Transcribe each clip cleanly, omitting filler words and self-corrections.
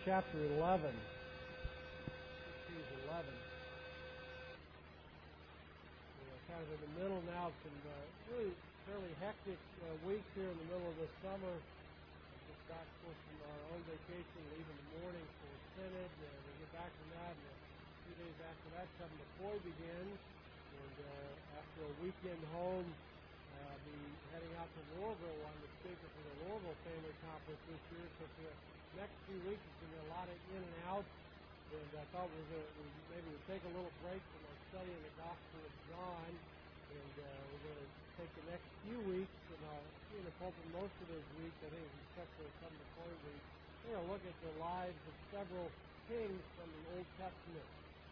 chapter 11. 11. We're kind of in the middle now of some really fairly hectic weeks here in the middle of the summer. Just back, of course, from our own vacation, leave in the morning for Synod. We'll get back from that, and a few days after that, Sub McCoy begins. And after a weekend home, I'll be heading out to Louisville. I'm the speaker for the Louisville Family Conference this year. So for the next few weeks, it's going to be a lot of in and out. And I thought we'd take a little break from our study in the Gospel of John. And we're going to take the next few weeks, and I'll be in the pulpit most of those weeks, I think, except for some of the Coy weeks. We're going to look at the lives of several kings from the Old Testament.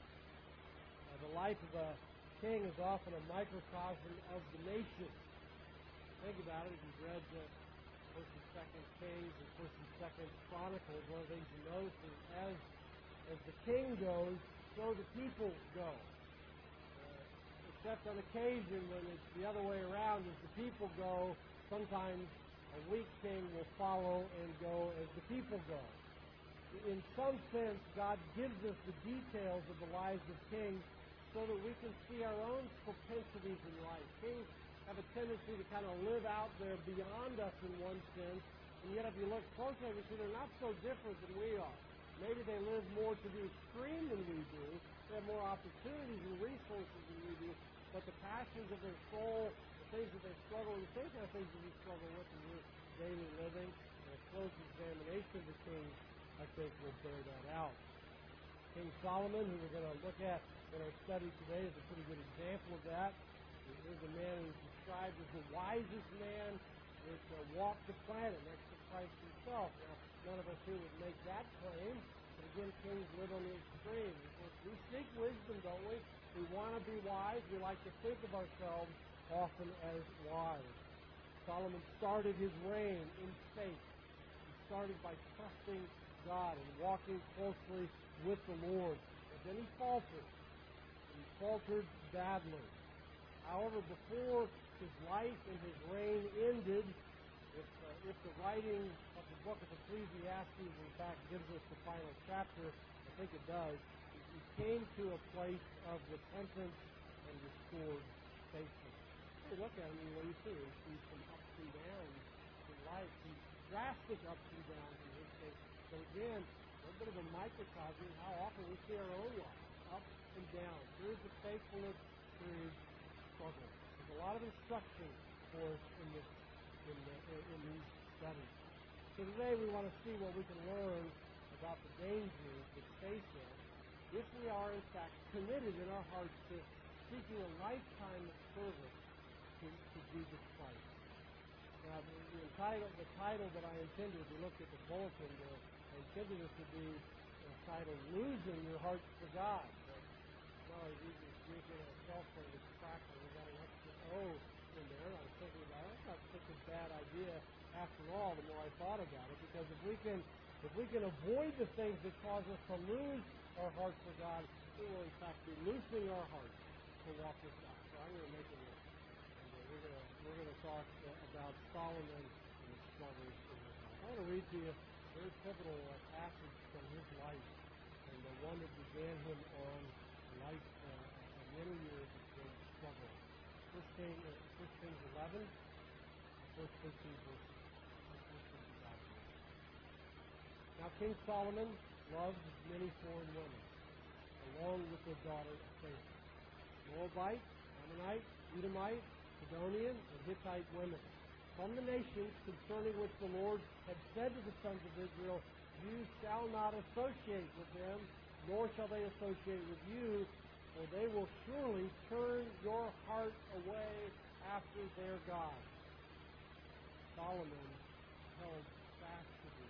The life of a king is often a microcosm of the nation. Think about it. If you've read First and Second Kings and First and Second Chronicles, one of the things you notice is as the king goes, so the people go. Except on occasion when it's the other way around, as the people go, sometimes a weak king will follow and go as the people go. In some sense, God gives us the details of the lives of kings so that we can see our own propensities in life. Kings have a tendency to kind of live out there beyond us in one sense, and yet if you look closely, you see they're not so different than we are. Maybe they live more to the extreme than we do. They have more opportunities and resources than we do. But the passions of their soul, the things that they struggle with, the same kind of things that we struggle with in your daily living, and a close examination of the kings, I think, will bear that out. King Solomon, who we're going to look at in our study today, is a pretty good example of that. Here's a man who's described as the wisest man that walked the planet next to Christ himself. Now, none of us here would make that claim, but again, kings live on the extreme. Of course, we seek wisdom, don't we? We want to be wise. We like to think of ourselves often as wise. Solomon started his reign in faith. He started by trusting God and walking closely with the Lord. But then he faltered. He faltered badly. However, before his life and his reign ended, if the writing of the book of Ecclesiastes, in fact, gives us the final chapter, I think it does, he came to a place of repentance and restored faithfulness. Hey, look at him, what you see? You see some ups and downs in life, some drastic ups and downs in his case. So again, a bit of a microcosm of how often we see our own life, up and down. Here's the faithfulness, here's struggle. There's a lot of instruction for us in these studies. So today we want to see what we can learn about the dangers that face us if we are in fact committed in our hearts to seeking a lifetime of service to Jesus Christ. Now, the title that I intended, if you looked at the bulletin, I intended it to be entitled "Losing Your Heart for God." Well, you just drinking a cell phone that's cracked and we got an extra O in there. And I was thinking about it. That's not such a bad idea after all, the more I thought about it, because if we can avoid the things that cause us to lose our heart for God, we will in fact be losing our hearts to walk with God. So I'm going to make it work. And we're going to talk about Solomon and the struggles in his life. I want to read to you a very pivotal passage from his life, and the one that began him on life many years of great struggle. 1 Kings 11, verse 13 verses. Now King Solomon loved many foreign women, along with their daughter Athaliah, Moabite, Ammonite, Edomite, Sidonian, and Hittite women, from the nations concerning which the Lord had said to the sons of Israel, "You shall not associate with them, nor shall they associate with you, for they will surely turn your heart away after their God." Solomon held fast to these.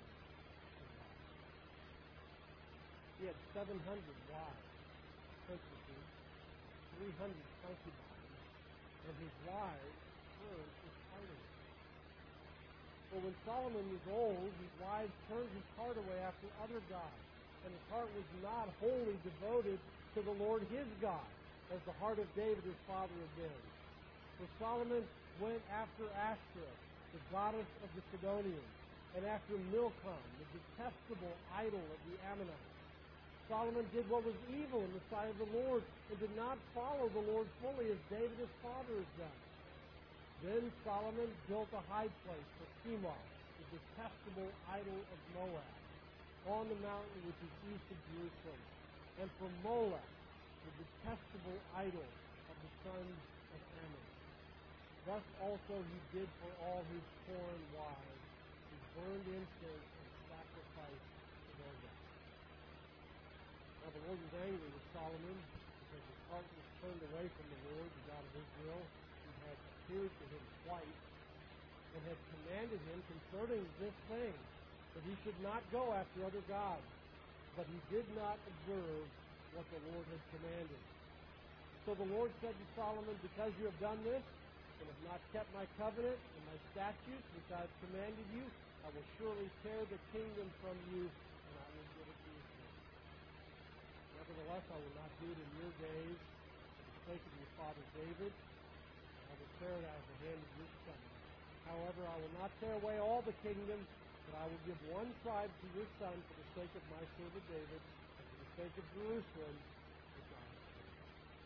He had 700 wives, princesses, 300 concubines, and his wives turned his heart away. For when Solomon was old, his wives turned his heart away after other gods, and his heart was not wholly devoted to the Lord his God, as the heart of David his father had been. For Solomon went after Ashtoreth, the goddess of the Sidonians, and after Milcom, the detestable idol of the Ammonites. Solomon did what was evil in the sight of the Lord and did not follow the Lord fully as David his father had done. Then Solomon built a high place for Chemosh, the detestable idol of Moab, on the mountain which is east of Jerusalem, and for Molech, the detestable idol of the sons of Ammon. Thus also he did for all his foreign wives, who burned incense and sacrificed to their gods. Now the Lord was angry with Solomon because his heart was turned away from the Lord, the God of Israel, who had appeared to him twice, and had commanded him concerning this thing, that he should not go after other gods. But he did not observe what the Lord had commanded. So the Lord said to Solomon, because you have done this, and have not kept my covenant and my statutes which I have commanded you, I will surely tear the kingdom from you, and I will give it to your son. Nevertheless, I will not do it in your days for the sake of your father David. I will tear it out of the hand of your son. However, I will not tear away all the kingdom, but I will give one tribe to your son for the sake of my servant David, and for the sake of Jerusalem, which I have chosen.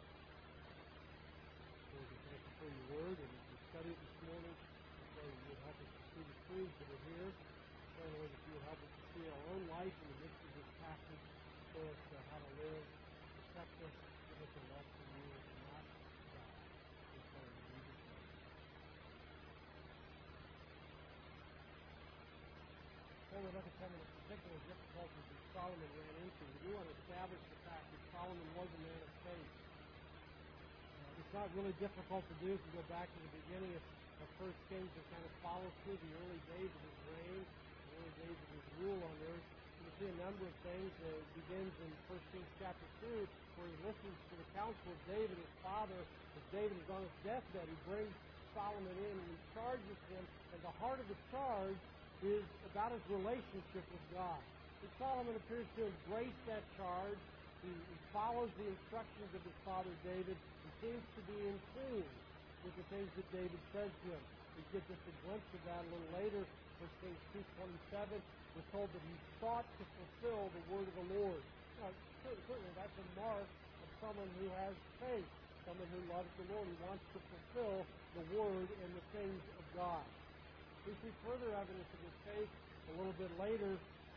Lord, we thank you for your word, and as we study it this morning, we pray that you would help us to see the truths that are here. We pray, Lord, that you would help us to see our own life in the midst of this passage, show us how to live, protect us, give us a love for you, and not God. We pray in Jesus' name. Before we look at some of the particular difficulties that Solomon ran into, we do want to establish the fact that Solomon was a man of faith. It's not really difficult to do if you go back to the beginning of 1 Kings and kind of follow through the early days of his reign, the early days of his rule on earth. You see a number of things. It begins in 1 Kings chapter 2, where he listens to the counsel of David, his father. As David is on his deathbed, he brings Solomon in and he charges him, and the heart of the charge is about his relationship with God. And Solomon appears to embrace that charge. He follows the instructions of his father David and seems to be in tune with the things that David says to him. We get just a glimpse of that a little later. 1 Kings 2:27, we're told that he sought to fulfill the word of the Lord. Now, certainly that's a mark of someone who has faith, someone who loves the Lord. He wants to fulfill the word and the things of God. We see further evidence of his faith a little bit later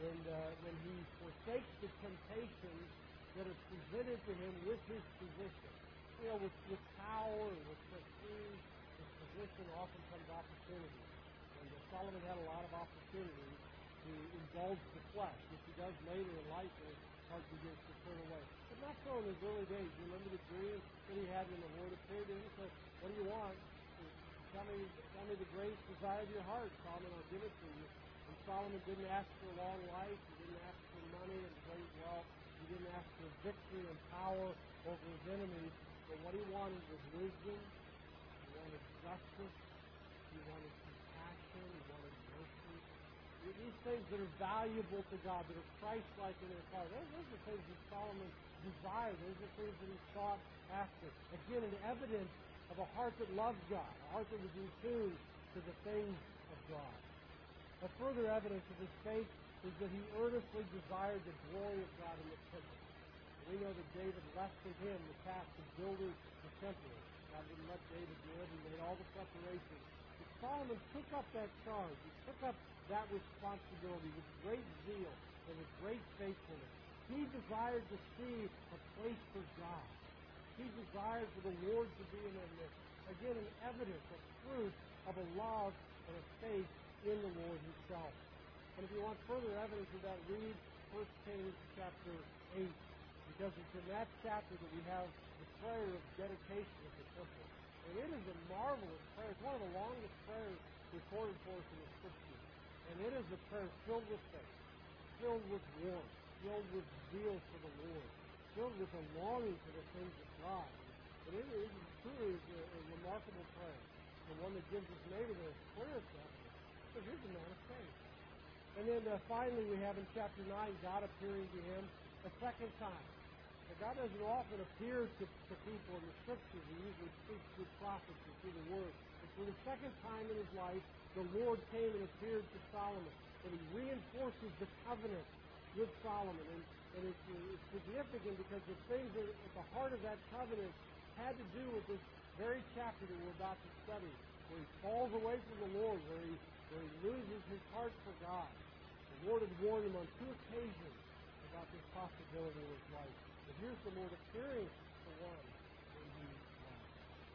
when he forsakes the temptations that are presented to him with his position. You know, with power and with prestige, with position often comes opportunity. And Solomon had a lot of opportunities to indulge the flesh, which he does later in life, and his heart begins to turn away. But not so in his early days. You remember the dream that he had when the Lord appeared to him and said, "What do you want? Tell me the greatest desire of your heart, Solomon, I'll give it to you." And Solomon didn't ask for a long life. He didn't ask for money and great wealth. He didn't ask for victory and power over his enemies. But what he wanted was wisdom. He wanted justice. He wanted compassion. He wanted mercy. These things that are valuable to God, that are Christ-like in their heart, those are the things that Solomon desired. Those are the things that he sought after. Again, an evidence of a heart that loves God, a heart that was in tune to the things of God. A further evidence of his faith is that he earnestly desired the glory of God in the temple. And we know that David left to him the task of building the temple. God didn't let David do it. He made all the preparations. But Solomon took up that charge. He took up that responsibility with great zeal and with great faithfulness. He desired to see a place for God. He desired for the Lord to be in their midst. Again, an evidence, a fruit of a love and a faith in the Lord himself. And if you want further evidence of that, read 1 Kings chapter 8. Because it's in that chapter that we have the prayer of dedication of the temple. And it is a marvelous prayer. It's one of the longest prayers recorded for us in the Scriptures. And it is a prayer filled with faith, filled with warmth, filled with zeal for the Lord, filled with a longing for the things of God. And it is truly a remarkable prayer, and one that gives us maybe the clearest evidence. So here's a man of faith. And then finally we have in chapter 9 God appearing to him a second time. Now, God doesn't often appear to people in the Scriptures. He usually speaks through prophets and through the Word. But for the second time in his life, the Lord came and appeared to Solomon. and he reinforces the covenant with Solomon. And it's significant because the things that at the heart of that covenant had to do with this very chapter that we're about to study, where he falls away from the Lord, where he loses his heart for God. The Lord had warned him on 2 occasions about this possibility in his life. But here's the Lord appearing to one when he lies.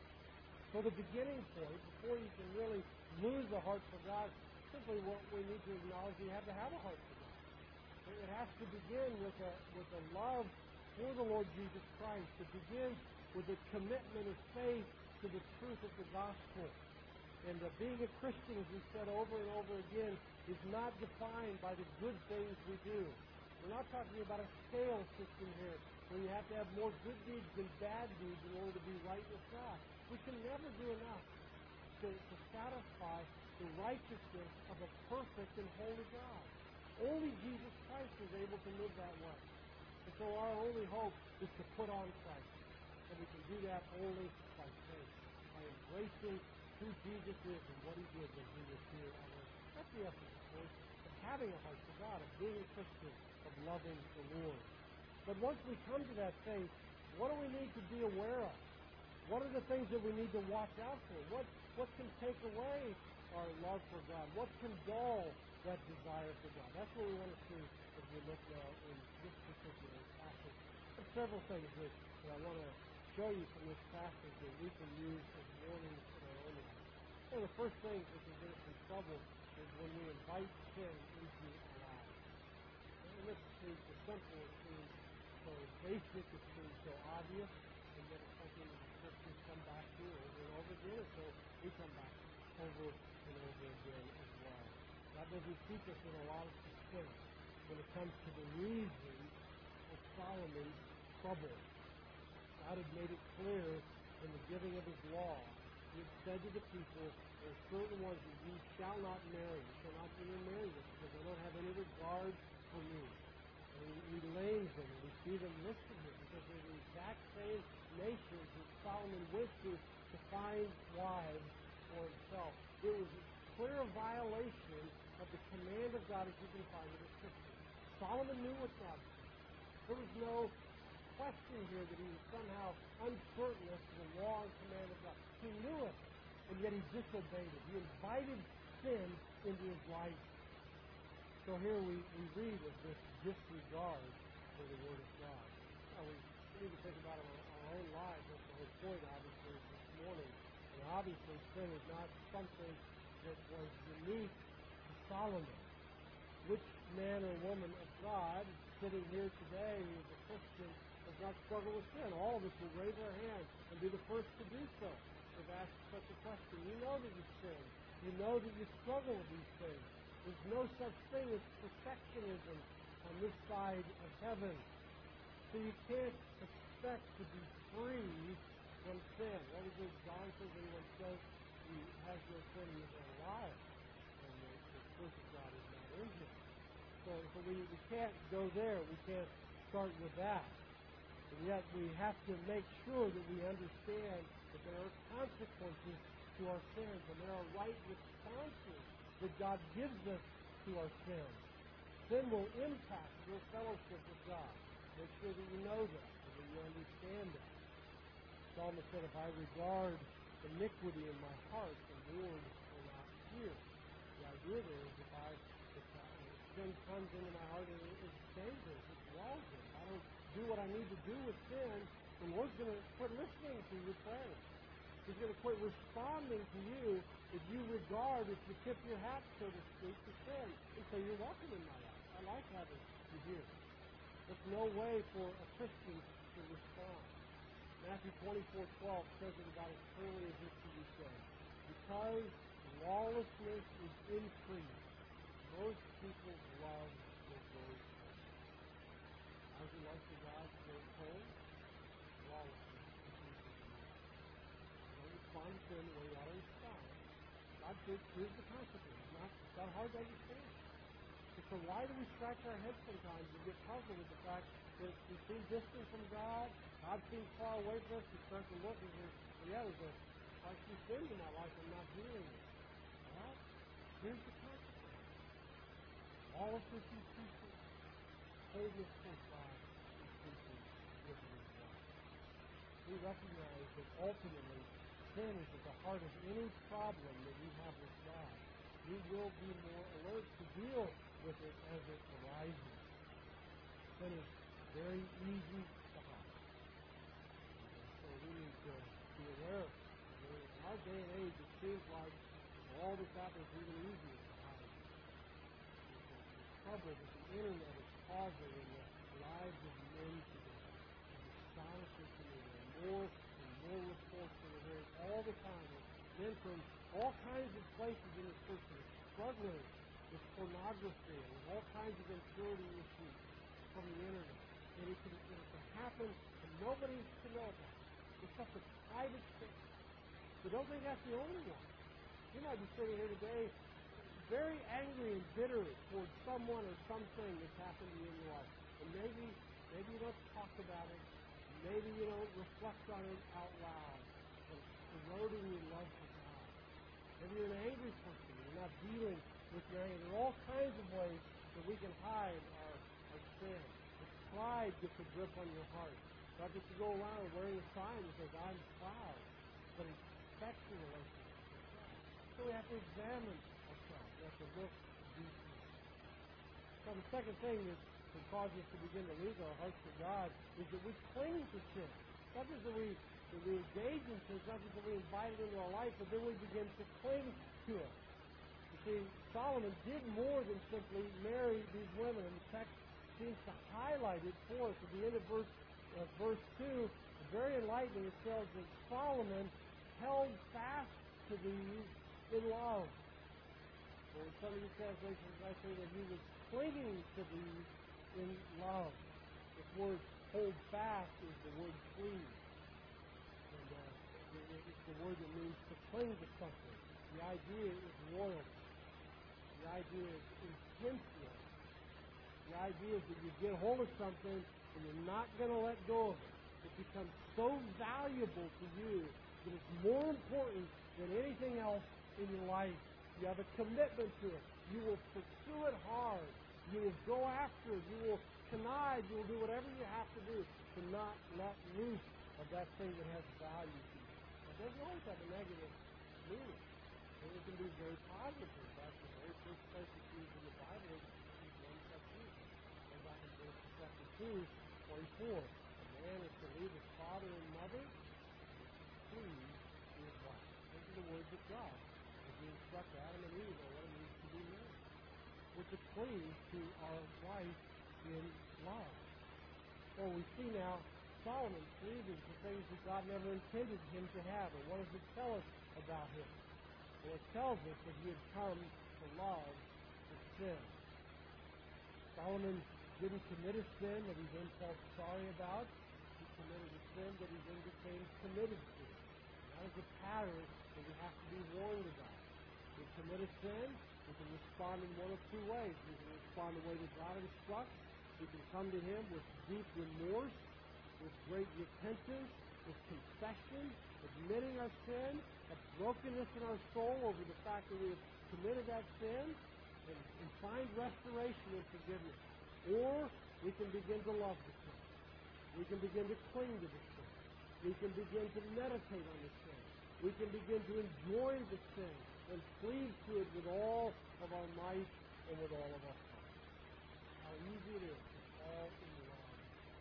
So the beginning point, before you can really lose a heart for God, simply what we need to acknowledge, you have to have a heart for God. It has to begin with a love for the Lord Jesus Christ. It begins with a commitment of faith to the truth of the gospel. And being a Christian, as we've said over and over again, is not defined by the good things we do. We're not talking about a scale system here, where you have to have more good deeds than bad deeds in order to be right with God. We can never do enough to satisfy the righteousness of a perfect and holy God. Only Jesus Christ is able to live that way. And so our only hope is to put on Christ. And we can do that only by faith, by embracing who Jesus is and what he did when he was here on earth. That's the essence, of course, of having a heart for God, of being a Christian, of loving the Lord. But once we come to that faith, what do we need to be aware of? What are the things that we need to watch out for? What can take away our love for God? What can dull that desire for God? That's what we want to see as we look now in this particular passage. There's several things that I want to show you from this passage that we can use as warnings in our own life. One of the first things that can get us in trouble is when we invite sin into our lives. And this seems so simple, it seems so basic, it seems so obvious, and yet it's something that the Scriptures come back to over and over again, and so we come back over and over again as well. God doesn't keep us in a lot of suspense when it comes to the reason of Solomon's trouble. God had made it clear in the giving of his law. He had said to the people, there are certain ones that you shall not marry. You shall not intermarry with because they don't have any regard for me. And he names them, and we see them listed here because they're the exact same nations that Solomon went to find wives for himself. It was a clear violation of the command of God as you can find it in Scripture. Solomon knew what God said. There was no question here that he was somehow uncertain as to the law and command of God. He knew it, and yet he disobeyed it. He invited sin into his life. So here we read of this disregard for the Word of God. Now we need to think about it in our own lives. That's the whole point, obviously, this morning. And obviously, sin is not something that was unique to Solomon. Which man or woman of God sitting here today as a Christian does not struggle with sin? All of us will raise our hands and be the first to do so. If asked such a question, you know that you sin. You know that you struggle with these things. There's no such thing as perfectionism on this side of heaven. So you can't expect to be free from sin. What is it John says? Anyone says he has no sin, he is a liar. And the truth of God is not in him. So we can't go there. We can't start with that. And yet we have to make sure that we understand that there are consequences to our sins, and there are right responses that God gives us to our sins. Sin will impact your fellowship with God. Make sure that you know that and that you understand that. Psalmist said, if I regard iniquity in my heart, the Lord will not hear. The idea there is if sin comes into my heart and it's dangerous, it's lawless. I don't do what I need to do with sin, the Lord's going to quit listening to your prayers. He's going to quit responding to you if you regard, if you tip your hat, so to speak, to sin. And say, you're welcome in my life. I like having you here. There's no way for a Christian to respond. Matthew 24:12 says it about as clearly as this can be said. Because lawlessness is increased, most people's love will grow cold. How's your love for God grow cold? Lawlessness increases in you. Don't respond to sin the way you ought to respond. God says, here's the consequence. It's not hard to understand. And so why do we scratch our heads sometimes and get puzzled with the fact that we seem distant from God, God seems far away from us, we start to look and say, well, there's quite some sin in my life, I'm not dealing with it. Well, here's the consequence. all of this increasing, wholeness toward God increasing with His love. We recognize that ultimately sin is at the heart of any problem that we have with God. We will be more alert to deal with it as it arises. Sin is very easy to hide. So we need to be aware of it. In our day and age, it seems like all this happens even easier to hide. The trouble that the internet is causing in the lives of men today is astonishing to me. There are more and more reports that are hearing all the time of men from all kinds of places in the church that are struggling with pornography and with all kinds of impurity issues from the internet. And it can happen and nobody can know about it. It's such a private thing. But don't think that's the only one. You might be sitting here today very angry and bitter towards someone or something that's happened to you in your life. And maybe you don't talk about it. Maybe you don't reflect on it out loud. But it's eroding your love for God. Maybe you're an angry person. You're not dealing with your anger. There are all kinds of ways that we can hide our sin. If pride gets a grip on your heart, not just to go around wearing a sign that says, I'm proud, but it's affecting relationship with God. So we have to examine ourselves. We have to look deeply. So the second thing that causes us to begin to lose our hearts for God is that we cling to sin. Not just that we engage in sin, not just that we invite it into our life, but then we begin to cling to it. You see, Solomon did more than simply marry these women, and the text seems to highlight it for us. At the end of verse 2, very enlightening, it says that Solomon held fast to these in love. Or in some of these translations, I say that he was clinging to these in love. This word hold fast is the word cleave. And it's the word that means to cling to something. The idea is loyalty. The idea is intense loyalty. The idea is that you get hold of something and you're not going to let go of it. It becomes so valuable to you that it's more important than anything else in your life. You have a commitment to it. You will pursue it hard. You will go after it. You will connive. You will do whatever you have to do to not let loose of that thing that has value to you. It doesn't always have a negative meaning. It can be very positive. In fact, the very first place it's used in the Bible is one such reason. Go back in Genesis chapter 2, 24. A man is to leave his father and mother and cleave to his wife. Those are the words of God as He instructs Adam and Eve on what it means to be married. We're to cleave to our wife in love. Well, we see now Solomon cleaving to things that God never intended him to have. And what does it tell us about him? Well, it tells us that he had come to love the sin. Solomon didn't commit a sin that he then felt sorry about. He committed a sin that he then became committed to. And that is a pattern that we have to be warned about. We commit a sin, we can respond in one of two ways. We can respond the way that God instructs. We can come to Him with deep remorse, with great repentance, with confession, admitting our sin, a brokenness in our soul over the fact that we have committed that sin, and find restoration and forgiveness. Or we can begin to love the sin. We can begin to cling to the sin. We can begin to meditate on the sin. We can begin to enjoy the sin and cleave to it with all of our might and with all of our heart. How easy it is to fall in love.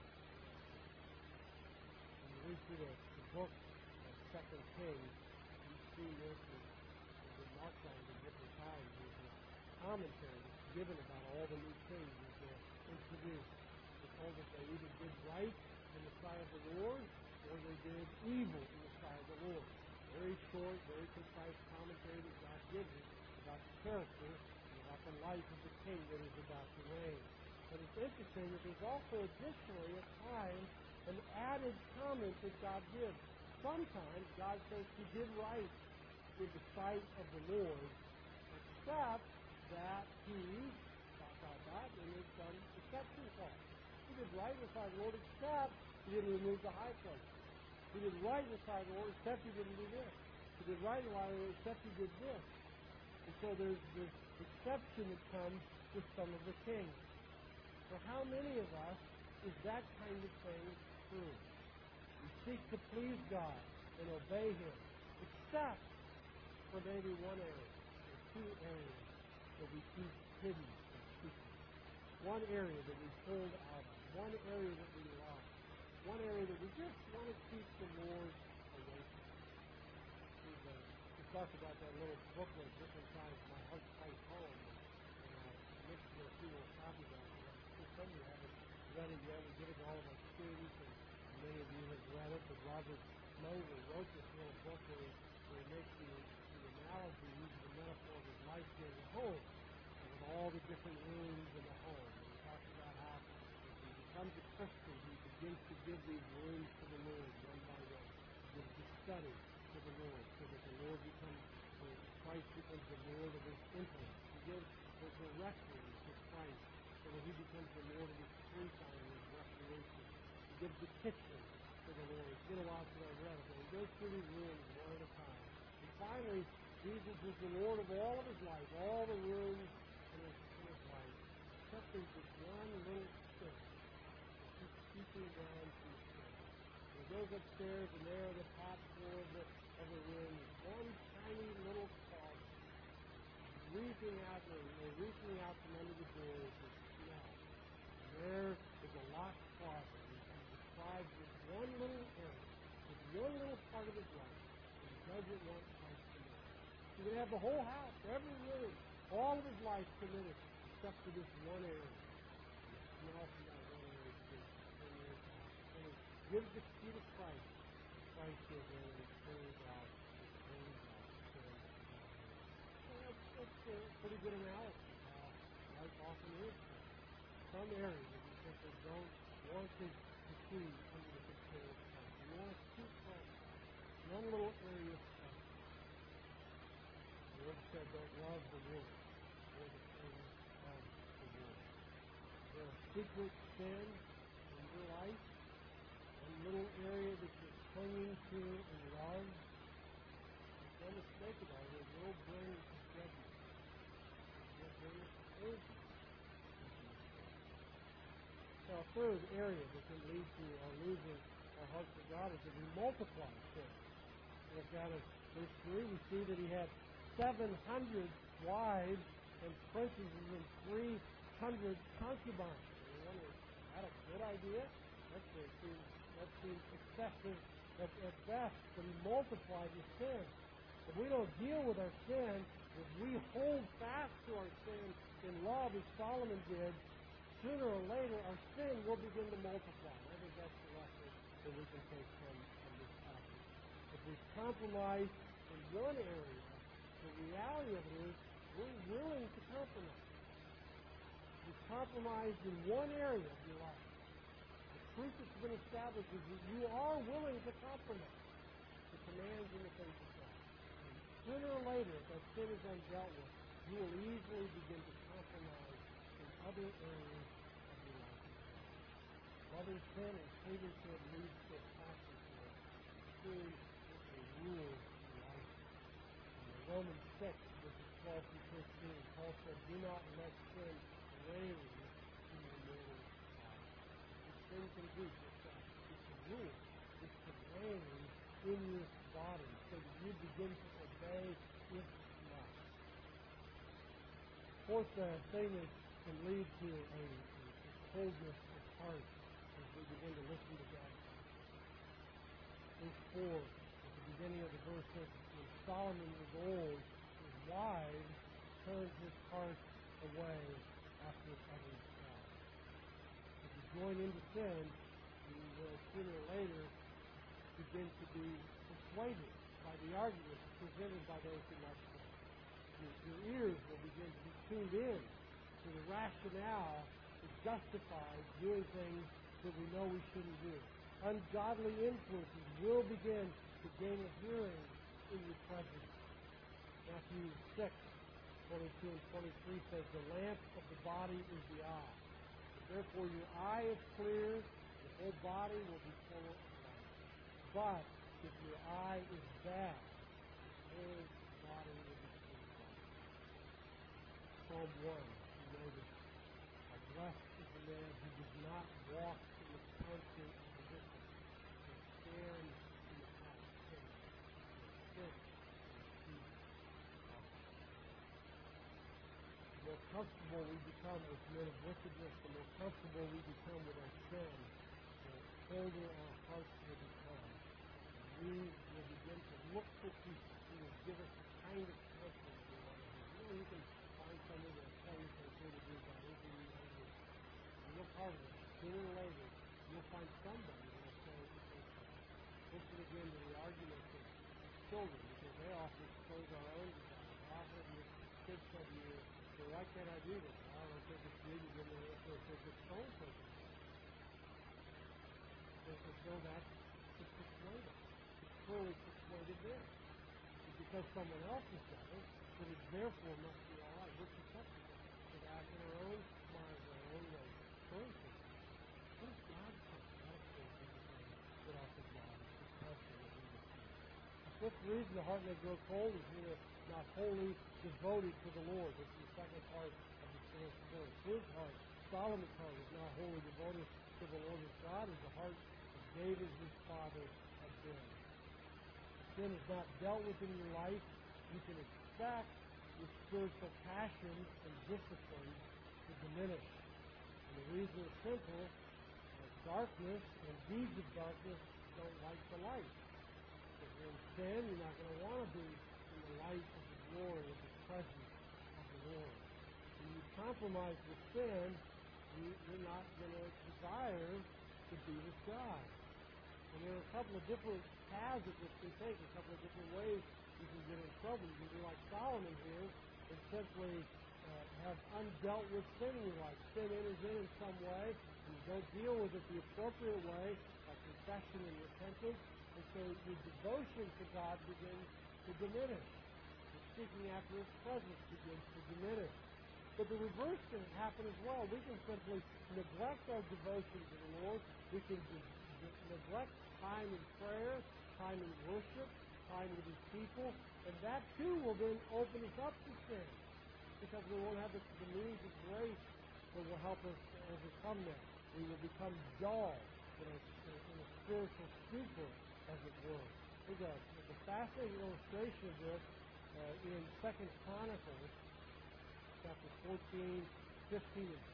When you read through the book of 2 Kings, you see this has been marked on in different times. There's a commentary that's given about all the new things that they're introduced. It told us they either did right in the sight of the Lord or they did evil in the sight of the Lord. Very short, very concise commentary that God gives us about the character and about the life of the king that is about to reign. But it's interesting that there's also additionally at times an added comment that God gives. Sometimes God says he did right in the sight of the Lord, except that he, and there's some exception clause. He did right in the sight of the Lord, except he didn't remove the high place. He did right in the sight of the Lord, except he didn't do this. He did right in the sight of the Lord, except he did this. And so there's this exception that comes system of the king. For how many of us is that kind of thing true? We seek to please God and obey Him, except for maybe one area or two areas that we keep hidden and secret. One area that we hold out on. One area that we love. One area that we just want to keep the Lord away from. We talked about that little booklet different times, My Heart Price Home, and I mixed with a few little copies of it. Some of you haven't read it yet. We give it to all of our students, and many of you have read it. But Robert Munger wrote this little book where he makes the analogy, using the metaphor of his life being a home, and with all the different rooms in the home. And he talks about how as he becomes a Christian, he begins to give these rooms to the Lord one by one. He gives the study to the Lord, so that the Lord becomes, Christ becomes the Lord of his intellect. He gives the directory to Christ, so that he becomes the Lord of his free time and his recreation. He gives the kitchen to the Lord. It's been a while since I read it, but he goes through these rooms one at a time. And finally, Jesus is the Lord of all of his life, all the rooms in his life, except there's this one little stair that keeps creeping down to the stairs. And he goes upstairs, and there on the top floor of the room is one tiny little closet. Reaching out from under the door is this smell. And there is a locked closet. And he describes this one little area, this one little part of his life, that he doesn't want Christ to know. He can have the whole house, every room, all of his life committed, except for this one area. And the smell from that one area is good. And he gives the key to Christ. Christ goes in and he turns out. That's a pretty good analysis of how life often is. Some areas that we simply don't want to see under the control of Christ. We want to keep Christ. One little area of Christ. The Lord said, don't love the world or the things of the world. There are secret sins in your life. One little area that you're clinging to in love. Make no mistake about it, it will bring judgment. It will bring us to urgent. Now, a third area that can lead to our losing our heart for God is that we multiply sin. Look down at verse 3, we see that he had 700 wives and princesses and 300 concubines. And we wonder, is that a good idea? That seems excessive at best, but he multiplied his sin. If we don't deal with our sin, if we hold fast to our sin in love as Solomon did, sooner or later our sin will begin to multiply. I think that's the lesson that we can take from this passage. If we compromise in one area, the reality of it is we're willing to compromise. If we compromise in one area of your life, the truth that's been established is that you are willing to compromise the commands and the things of God. Sooner or later, if that sin is undealt with, you will easily begin to compromise in other areas of your life. Loving sin and hating sin leads to a passion for it. Sin is a rule in life. In Romans 6, verses 12 through 15, Paul said, do not let sin reign in your mortal body. Sin can do just that. It's a rule. It's to reign in your body so that you begin to obey its must. Fourth thing that can lead to a coldness of heart as we begin to listen to God. Verse 4, at the beginning of the verse, says, when Solomon was old, his wives turned his heart away after other gods. If you join into sin, you will sooner or later begin to be persuaded by the arguments presented by those who love sin. Your ears will begin to be tuned in to the rationale that justifies doing things that we know we shouldn't do. Ungodly influences will begin to gain a hearing in your presence. Matthew 6, 22 and 23 says, the lamp of the body is the eye. If therefore your eye is clear, the whole body will be full of light. But if your eye is bad, the whole body will be full of light. Psalm 1, you know this Blessed is the man who does not walk in the counsel of the wicked, or stand in the path of sinners, or sit in the seat of the more comfortable we become with men of wickedness, the more comfortable we become with our sin, the colder our hearts will become. And we will begin to look for people who will give us the kind of counseling we want to hear. You can find somebody that will tell you what to do about anything you want to do. You look harder, sooner or later, you'll find somebody who will say, okay, listen again to the arguments of children, because they often expose our own desires. How often have your kids said to you, well, why can't I do this? I don't think it's needed in the answer if it's so-and-so. So that's to persuade us. It's clearly persuaded them. It's because someone else has done it, that it therefore must be all right. We're susceptible to that in our own minds, our own ways. For instance, what does God say? God says that offers God is constant as we receive. The fifth reason the heart may grow cold is we are not wholly devoted to the Lord. This is the second part of the fourth verse. His heart, Solomon's heart, is not wholly devoted to the Lord his God, as the heart of David his father had been. Sin is not dealt with in your life. You can expect your spiritual passions and discipline to diminish. And the reason is simple. Darkness and deeds of darkness don't like the light. If you're in sin, you're not going to want to be in the light of the glory of the presence of the Lord. When you compromise with sin, you're not going to desire to be with God. And there are a couple of different paths that this can take, a couple of different ways you can get in trouble. You can be like Solomon here and simply have undealt with sin in your life. Sin enters in some way, and you don't deal with it the appropriate way, like confession and repentance, and so your devotion to God begins to diminish. The seeking after His presence begins to diminish. But the reverse can happen as well. We can simply neglect our devotion to the Lord. We can neglect time in prayer, time in worship, time with His people, and that too will then open us up to sin, because we won't have the means of grace that will help us overcome that. We will become dull in a spiritual stupor, as it were. There's a fascinating illustration of this in 2 Chronicles, chapter 14, 15, and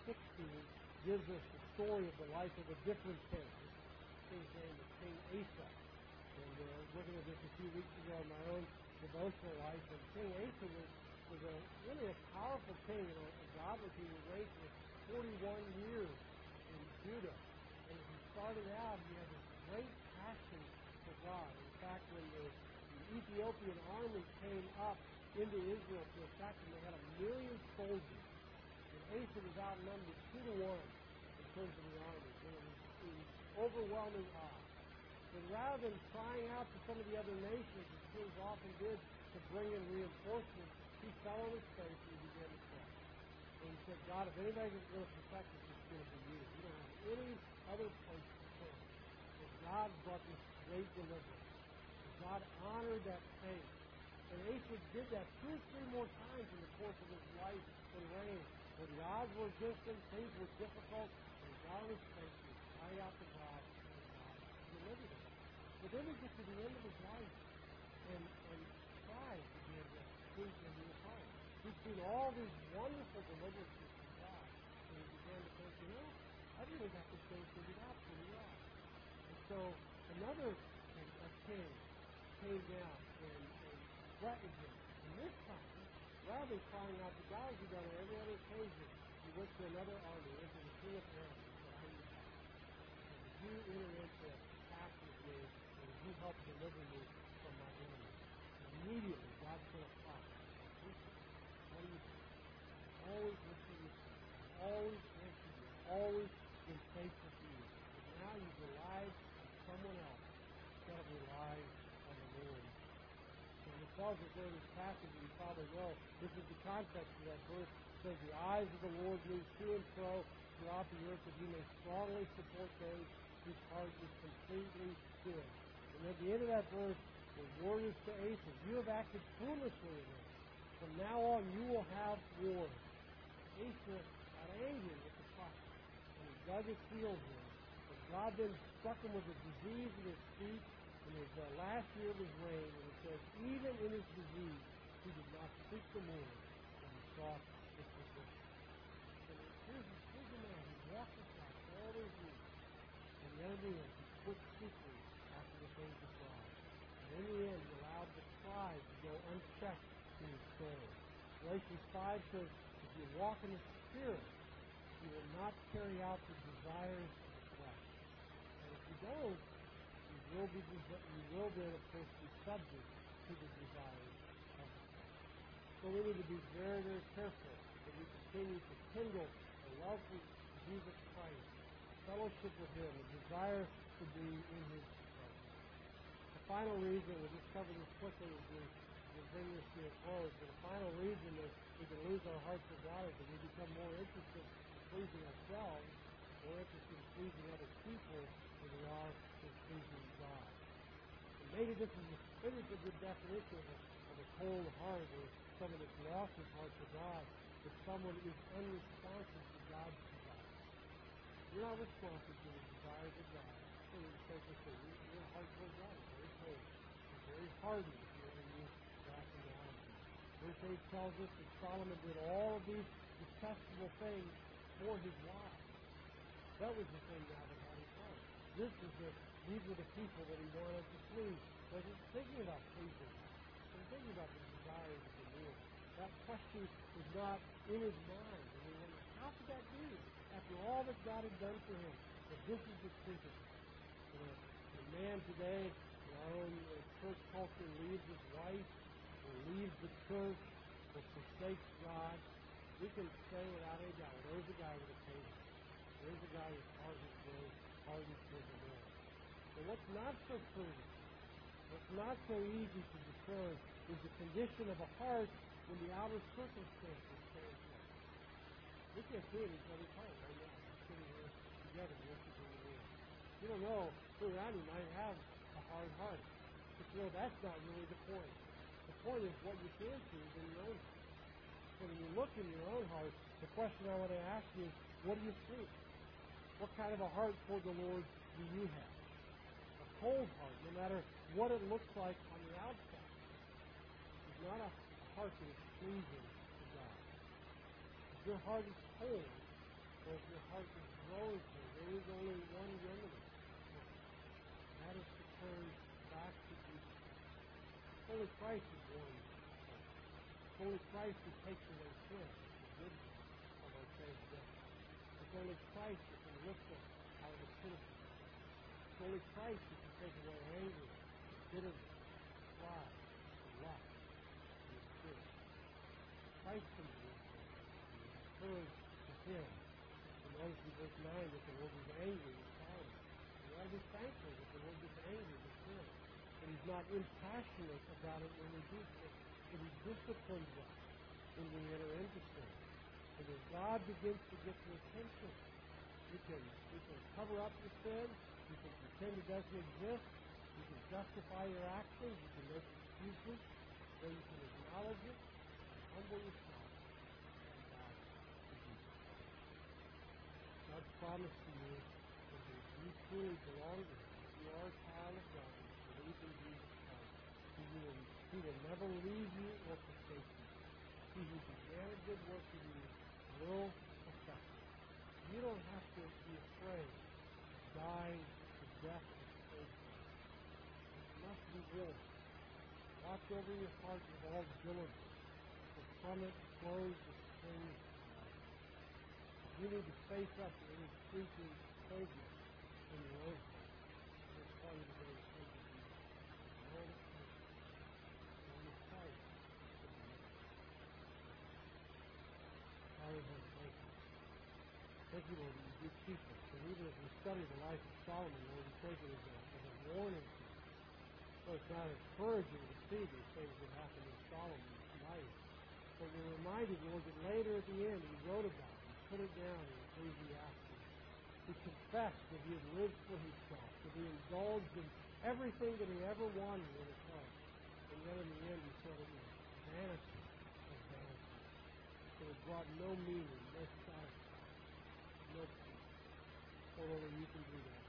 16, gives us the story of the life of a different king. This king's name is King Asa. And looking at this a few weeks ago in my own devotional life, and King Asa was really a powerful king, and a godly king who reigned for 41 years in Judah. And as he started out, he had this great passion for God. In fact, when the Ethiopian army came up into Israel to attack them, they had 1 million soldiers. And Asa was outnumbered 2-1 in terms of the army. And it was overwhelming odds. And rather than crying out to some of the other nations, as kings often did, to bring in reinforcements, he fell on his face and he began to pray. And he said, God, if anybody's going to protect us, it's going to be you. We don't have any other place to turn. And God brought this great deliverance. And God honored that faith. And Asa did that 2 or 3 more times in the course of his life and reign. When the odds were against him, things were difficult, and he got on his face and he cried out to God, and God delivered him. But then he gets to the end of his life, and pride began to creep into his heart. He'd seen all these wonderful deliverances from God, and he began to think, I really got this thing figured out pretty well. And so another king came down and threatened him. And this time, rather than crying out to God as he done on every other occasion, he went to another army, went to the king of Aram, and said, I need help. And would you enter into a pact with me, and would you help deliver me from my enemies? And immediately, God sent a prophet. What do you think? Always listen to you. Always answer you. Always been faithful to you. But now you've relied on someone else instead of relying on the Lord. And it tells us there in this passage, that you probably know, this is the context of that verse. It says, the eyes of the Lord move to and fro throughout the earth, that He may strongly support those whose heart is completely good. And at the end of that verse, the word is to Asa, you have acted foolishly in this. From now on, you will have war. Asa got angry with the prophet. dug his heels in. But God then struck him with a disease in his feet in his last year of his reign. And it says, even in his disease, he did not seek the Lord when he sought his physician. And here's a man who walked with God for all those years. And yet in the end, he quit seeking after the things of God. And in the end, he allowed the pride to go unchecked in his soul. Galatians 5 says, if you walk in the Spirit, you will not carry out the desires of the flesh. And if you don't, you will then, of course, be subject to the desires of the flesh. So we need to be very, very careful that we continue to kindle a love for Jesus Christ, fellowship with Him, a desire to be in His presence. The final reason, we'll just cover this quickly as we bring this to a close, but the final reason that we can lose our heart for God is that we become more interested in pleasing ourselves, more interested in pleasing other people than we are in pleasing God. And maybe this is a good definition of a cold heart, or someone that's lost his heart for God, that someone is unresponsive to God's desires. You're not responsive to the desires of God. So you say, your heart toward God is very cold. It's very hardened if you're in use that analogy. Verse 8 tells us that Solomon did all of these detestable things for his wives. That was the thing God had on his heart. These were the people that he wanted to please. He wasn't thinking about pleasing God. He was thinking about the desires of the Lord. That question was not in his mind. And he wondered, how could that be? After all that God had done for him, that this is the truth of it. The man today in our own church culture leaves his wife, or leaves the church, or forsakes God. We can say without any doubt, there's a guy with a table. There's a guy whose heart is very hardened toward the Lord. But what's not so proven, what's not so easy to discern, is the condition of a heart when the outer circumstances stand place. We can't see in each other's heart right now. We're sitting here together worshiping the Lord. You don't know who around you might have a hard heart. But you know, that's not really the point. The point is what you can see is in your own heart. So when you look in your own heart, the question I want to ask you is, what do you see? What kind of a heart toward the Lord do you have? A cold heart, no matter what it looks like on the outside, is not a heart that is pleasing to God. If your heart is cold, or if your heart is growing cold, there is only one remedy. And that is to turn back to Jesus. Only Christ is one. Only Christ who takes away sin, the goodness of our saved death. It's only Christ that can lift us out of the pit of sin. It's only Christ that can take away anger, bitterness, pride, and lust, and the spirit. Christ can deliver us, and we turn to Him. And notice in verse 9 that the Lord was angry with Solomon. We ought to be thankful that the Lord gets angry with sin. But He's not impassionate about it when we do sin. But He disciplines us when we enter into sin. And as God begins to get your attention, you can cover up your sin, you can pretend it doesn't exist, you can justify your actions, you can make excuses, or you can acknowledge it and humble yourself and bow to Jesus. God's promise to you is that if you truly belong to Him, if you are a child of God, and you believe in Jesus Christ, He will never leave you or forsake you. He who began a good work in you will perfect it. You don't have to be afraid of dying the death of a cold heart. You must be willing. Watch over your heart with all diligence, for from it flows the springs of life. You need to face up to any creeping coldness in your own heart. And it's part of the day to come to Jesus. No other person. Only Christ can deliver us. Father, thank you. Thank you, Lord, that you do teach us. And even as we study the life of Solomon, Lord, we take it as a warning to us. So it's not encouraging to see these things that happened in Solomon's life. But we're reminded, Lord, that later at the end he wrote about it. He put it down in Ecclesiastes. He confessed that he had lived for himself, that he indulged in everything that he ever wanted in his heart. And yet in the end he said it was vanity of vanity. That it brought no meaning, no satisfaction, no peace. Lord, only you can do that.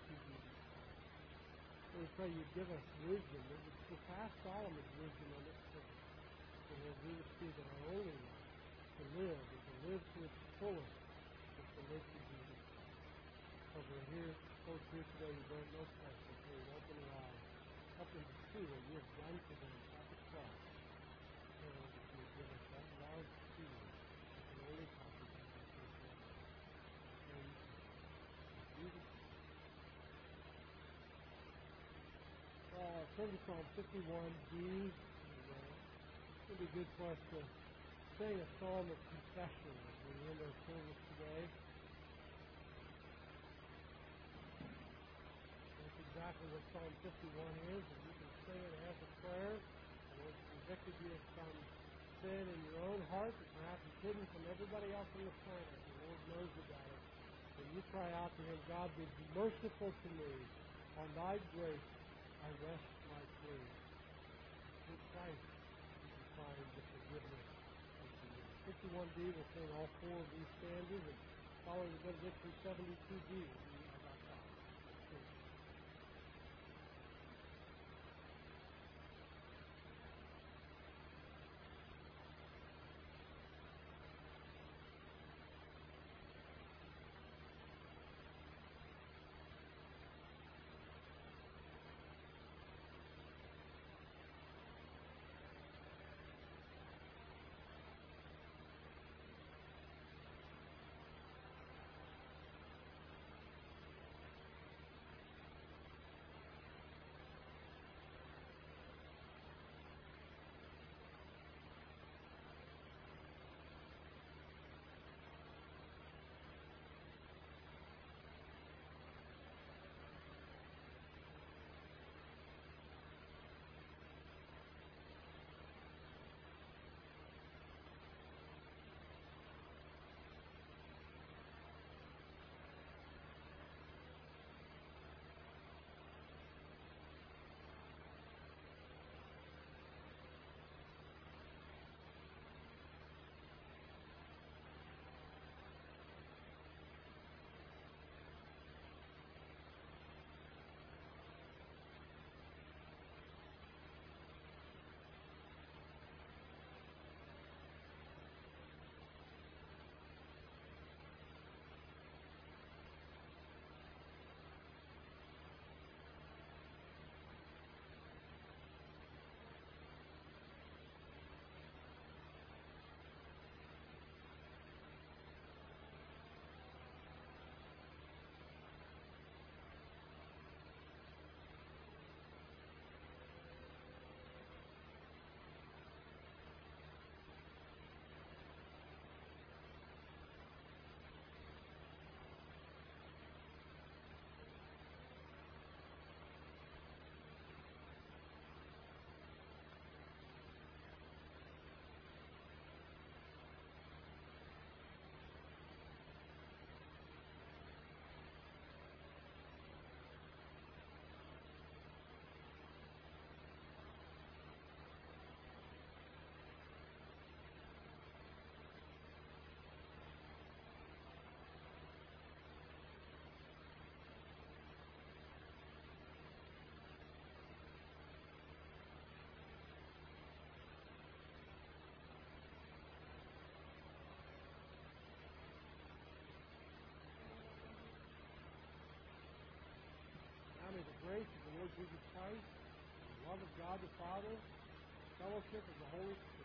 We pray you give us wisdom that would surpass Solomon's wisdom on this point. So Lord, we would see that our only life to live and to live to its fullest is to live to Jesus Christ. Lord, we're here, folks here today who don't know Christ. We pray you open their eyes. Help them to see what you have done for them at the cross. And Lord, that you would give us that love to you that can only comprehend us this love. And Jesus. Turn to Psalm 51D. It would be good for us to sing a psalm of confession as we end our service today. That's exactly what Psalm 51 is, and you can sing it as a prayer. And it's convicted you of some sin in your own heart that perhaps is hidden from everybody else on the planet. The Lord knows about it. And you cry out to Him, God, be merciful to me. On thy grace I rest my plea. Through Christ you can find the forgiveness of sin. 51D will sing all four of these stanzas, and following the benediction 72D will be about that. May the grace of the Lord Jesus Christ, the love of God the Father, the fellowship of the Holy Spirit,